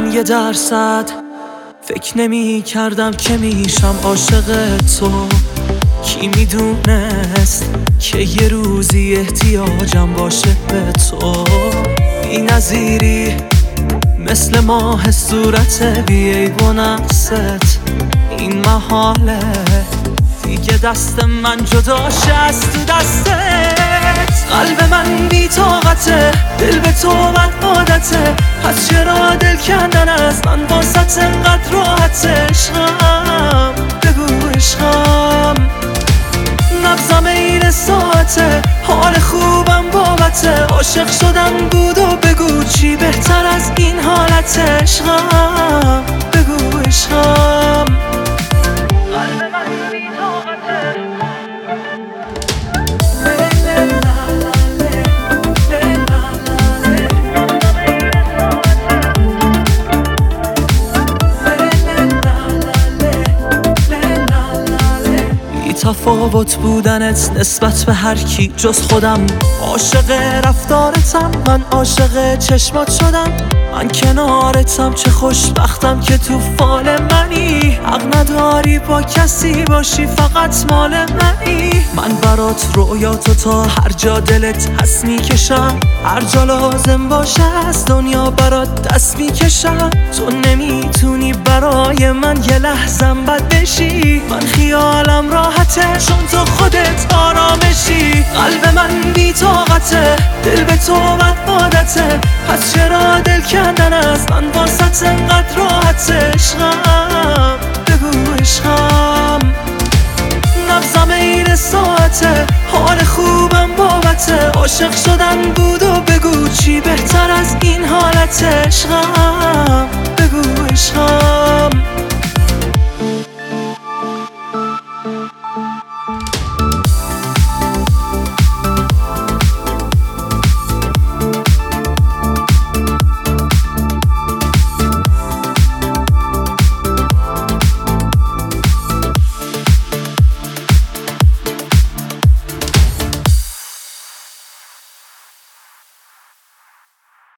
من 1% فکر نمی کردم که میشم عاشق تو. کی میدونست که یه روزی احتیاجم باشه به تو. بی نظیری مثل ماه صورت بیعیب و نقصت. این محاله دیگه دست من جداشه از تو دستت. قلب من بی طاقته، دل به تو بد عادته. پس چرا دل کندن از من واسط انقدر راحته؟ عشقم بگو عشقم، نبضم این ساعته، حال خوبم بابته. عاشق شدن بود و بگو چی بهتر از این حالته؟ عشقم بگو عشقم. قلب من بی طاقته. تفاوت بودنت نسبت به هر کی جز خودم. عاشق رفتارتم، من عاشق چشمات شدم. من کنارتم، چه خوشبختم که تو فال منی. حق نداری با کسی باشی، فقط مال منی. من برات رویاتو تا هر جا دلت هست میکشم. هر جا لازم باشه از دنیا برات دست میکشم. تو نمیتونی برای من یه لحظم بد بشی. من خیالم راحته چون تو خودت آرامشی. قلب من بی طاقته، دل به تو بد عادته. پس چرا دل کندن از من واسط انقدر راحته؟ عشقم بگو عشقم، نبضم این ساعته، حال خوبم بابته. عاشق شدن بود و بگو چی بهتر از این حالته؟ عشقم بگو عشقم.